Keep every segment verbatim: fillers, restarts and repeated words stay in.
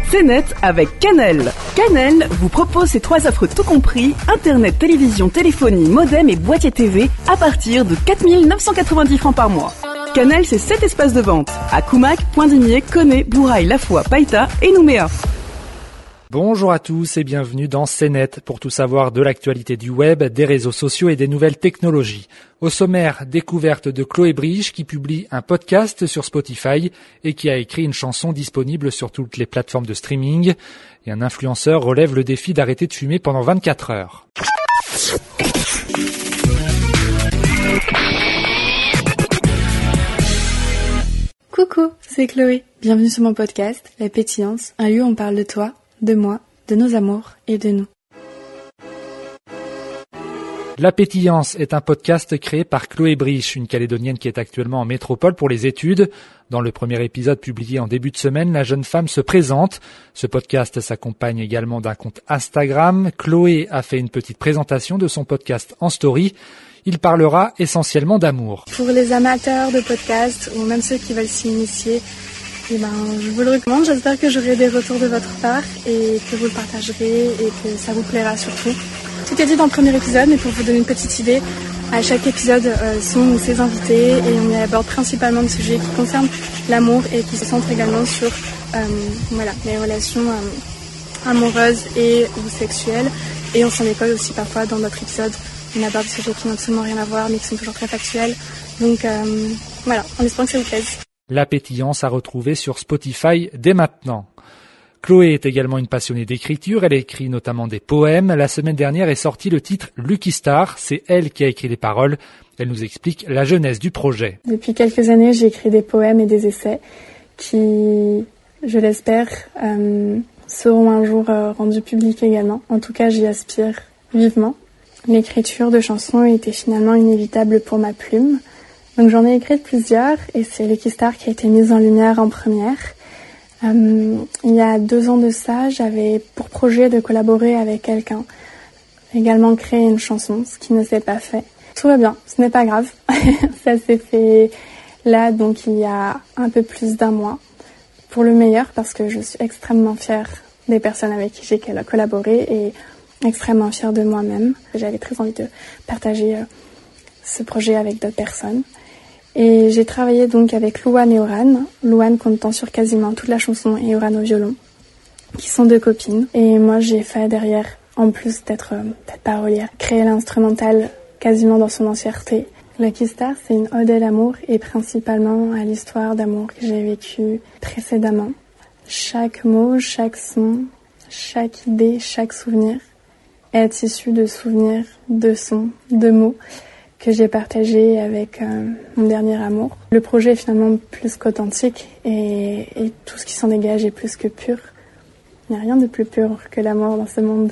C'est net avec Canal. Canal vous propose ces trois offres tout compris, internet, télévision, téléphonie, modem et boîtier T V à partir de quatre mille neuf cent quatre-vingt-dix francs par mois. Canal, c'est sept espaces de vente à Koumac, Pointe-Digné, Koné, Bourail, La Foix, Païta et Nouméa. Bonjour à tous et bienvenue dans C'est net pour tout savoir de l'actualité du web, des réseaux sociaux et des nouvelles technologies. Au sommaire, découverte de Chloé Briche qui publie un podcast sur Spotify et qui a écrit une chanson disponible sur toutes les plateformes de streaming. Et un influenceur relève le défi d'arrêter de fumer pendant vingt-quatre heures. Coucou, c'est Chloé. Bienvenue sur mon podcast, La Pétillance, un lieu où on parle de toi, de moi, de nos amours et de nous. La Pétillance est un podcast créé par Chloé Briche, une Calédonienne qui est actuellement en métropole pour les études. Dans le premier épisode publié en début de semaine, la jeune femme se présente. Ce podcast s'accompagne également d'un compte Instagram. Chloé a fait une petite présentation de son podcast en story. Il parlera essentiellement d'amour. Pour les amateurs de podcasts ou même ceux qui veulent s'y initier, eh ben, je vous le recommande. J'espère que j'aurai des retours de votre part et que vous le partagerez et que ça vous plaira surtout. Tout est dit dans le premier épisode, mais pour vous donner une petite idée, à chaque épisode euh, sont ses invités et on y aborde principalement des sujets qui concernent l'amour et qui se centrent également sur euh, voilà, les relations euh, amoureuses et ou sexuelles. Et on s'en école aussi parfois dans notre épisode. On aborde des sujets qui n'ont absolument rien à voir mais qui sont toujours très factuels. Donc euh, voilà, en espérant que ça vous plaise. La Pétillance à retrouver sur Spotify dès maintenant. Chloé est également une passionnée d'écriture, elle écrit notamment des poèmes. La semaine dernière est sorti le titre Lucky Star, c'est elle qui a écrit les paroles. Elle nous explique la genèse du projet. Depuis quelques années, j'ai écrit des poèmes et des essais qui, je l'espère, euh, seront un jour euh, rendus publics également. En tout cas, j'y aspire vivement. L'écriture de chansons était finalement inévitable pour ma plume. Donc j'en ai écrit plusieurs et c'est Lucky Star qui a été mise en lumière en première. Euh, il y a deux ans de ça, j'avais pour projet de collaborer avec quelqu'un, également créer une chanson, ce qui ne s'est pas fait. Tout va bien, ce n'est pas grave. Ça s'est fait là, donc il y a un peu plus d'un mois, pour le meilleur parce que je suis extrêmement fière des personnes avec qui j'ai collaboré et extrêmement fière de moi-même. J'avais très envie de partager euh, ce projet avec d'autres personnes. Et j'ai travaillé donc avec Louane et Oran, Louane comptant sur quasiment toute la chanson et Oran au violon, qui sont deux copines. Et moi j'ai fait derrière, en plus d'être euh, peut-être parolière, créer l'instrumental quasiment dans son entièreté. Lucky Star, c'est une ode à l'amour et principalement à l'histoire d'amour que j'ai vécue précédemment. Chaque mot, chaque son, chaque idée, chaque souvenir est issu de souvenirs, de sons, de mots que j'ai partagé avec euh, mon dernier amour. Le projet est finalement plus qu'authentique et, et tout ce qui s'en dégage est plus que pur. Il n'y a rien de plus pur que l'amour dans ce monde.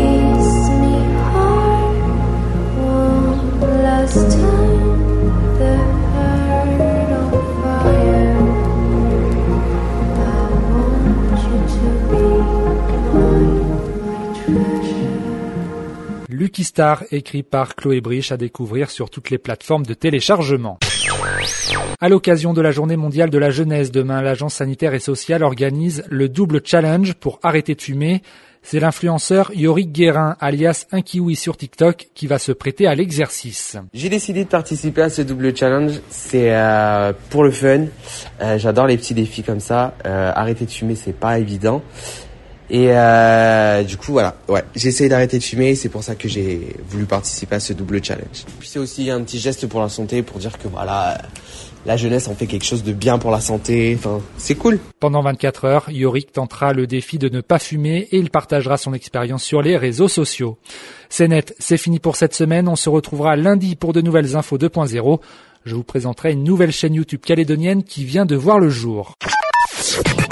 Lucky Star, écrit par Chloé Briche, à découvrir sur toutes les plateformes de téléchargement. À l'occasion de la journée mondiale de la jeunesse, demain, l'Agence sanitaire et sociale organise le double challenge pour arrêter de fumer. C'est l'influenceur Yorick Guérin, alias Un Kiwi sur TikTok, qui va se prêter à l'exercice. J'ai décidé de participer à ce double challenge, c'est euh, pour le fun. Euh, j'adore les petits défis comme ça. Euh, arrêter de fumer, c'est pas évident. Et euh, du coup, voilà, ouais, j'essaye d'arrêter de fumer, c'est pour ça que j'ai voulu participer à ce double challenge. Puis c'est aussi un petit geste pour la santé, pour dire que voilà, la jeunesse en fait quelque chose de bien pour la santé, enfin, c'est cool. Pendant vingt-quatre heures, Yorick tentera le défi de ne pas fumer et il partagera son expérience sur les réseaux sociaux. C'est net, c'est fini pour cette semaine, on se retrouvera lundi pour de nouvelles infos deux point zéro. Je vous présenterai une nouvelle chaîne YouTube calédonienne qui vient de voir le jour.